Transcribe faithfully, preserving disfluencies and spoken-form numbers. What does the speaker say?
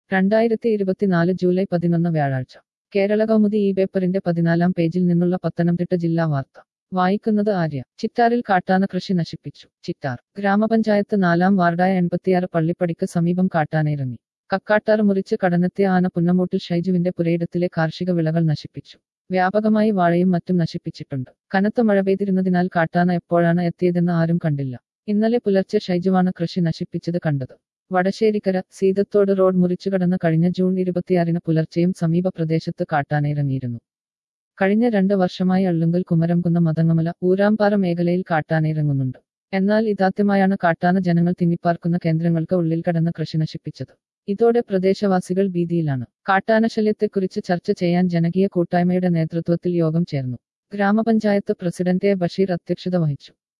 രണ്ടായിരത്തി ഇരുപത്തിനാല് ജൂലൈ പതിനൊന്ന് വ്യാഴാഴ്ച കേരള കൗമുദി ഈ പേപ്പറിന്റെ പതിനാലാം പേജിൽ നിന്നുള്ള പത്തനംതിട്ട ജില്ലാ വാർത്ത വായിക്കുന്നത് ആര്യ. ചിറ്റാറിൽ കാട്ടാന കൃഷി നശിപ്പിച്ചു. ചിറ്റാർ ഗ്രാമപഞ്ചായത്ത് നാലാം വാർഡായ എൺപത്തിയാറ് പള്ളിപ്പടിക്ക് സമീപം കാട്ടാനയിറങ്ങി. കക്കാട്ടാർ മുറിച്ച് കടന്നെത്തിയ ആന പുന്നമൂട്ടിൽ ഷൈജുവിന്റെ പുരയിടത്തിലെ കാർഷിക വിളകൾ നശിപ്പിച്ചു. വ്യാപകമായി വാഴയും മറ്റും നശിപ്പിച്ചിട്ടുണ്ട്. കനത്ത മഴ പെയ്തിരുന്നതിനാൽ കാട്ടാന എപ്പോഴാണ് എത്തിയതെന്ന് ആരും കണ്ടില്ല. ഇന്നലെ പുലർച്ചെ ഷൈജുവാണ് കൃഷി നശിപ്പിച്ചത് കണ്ടത്. വടശ്ശേരിക്കര സീതത്തോട് റോഡ് മുറിച്ചുകടന്ന് കഴിഞ്ഞ ജൂൺ ഇരുപത്തിയാറിന് പുലർച്ചെയും സമീപ പ്രദേശത്ത് കാട്ടാനയിറങ്ങിയിരുന്നു. കഴിഞ്ഞ രണ്ട് വർഷമായി അള്ളുങ്കൽ കുമരംകുന്ന് മതങ്ങമല ഊരാമ്പാറ മേഖലയിൽ കാട്ടാനയിറങ്ങുന്നുണ്ട്. എന്നാൽ ഇതാദ്യമായാണ് കാട്ടാന ജനങ്ങൾ തിങ്ങിപ്പാർക്കുന്ന കേന്ദ്രങ്ങൾക്ക് ഉള്ളിൽ കടന്ന് കൃഷി നശിപ്പിച്ചത്. ഇതോടെ പ്രദേശവാസികൾ ഭീതിയിലാണ്. കാട്ടാനശല്യത്തെക്കുറിച്ച് ചർച്ച ചെയ്യാൻ ജനകീയ കൂട്ടായ്മയുടെ നേതൃത്വത്തിൽ യോഗം ചേർന്നു. ഗ്രാമപഞ്ചായത്ത് പ്രസിഡന്റ് എ ബഷീർ അധ്യക്ഷത വഹിച്ചു.